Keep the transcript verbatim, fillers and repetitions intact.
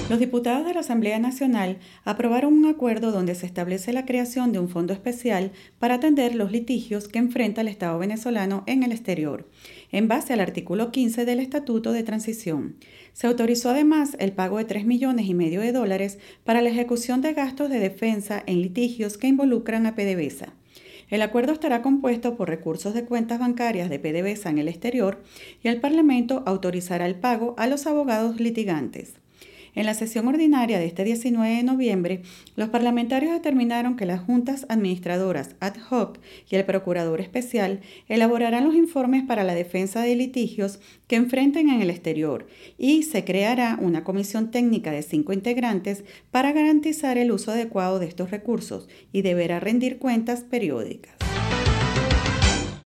Los diputados de la Asamblea Nacional aprobaron un acuerdo donde se establece la creación de un fondo especial para atender los litigios que enfrenta el Estado venezolano en el exterior, en base al artículo quince del Estatuto de Transición. Se autorizó además el pago de tres millones y medio de dólares para la ejecución de gastos de defensa en litigios que involucran a PDVSA. El acuerdo estará compuesto por recursos de cuentas bancarias de PDVSA en el exterior y el Parlamento autorizará el pago a los abogados litigantes. En la sesión ordinaria de este diecinueve de noviembre, los parlamentarios determinaron que las juntas administradoras ad hoc y el procurador especial elaborarán los informes para la defensa de litigios que enfrenten en el exterior y se creará una comisión técnica de cinco integrantes para garantizar el uso adecuado de estos recursos y deberá rendir cuentas periódicas.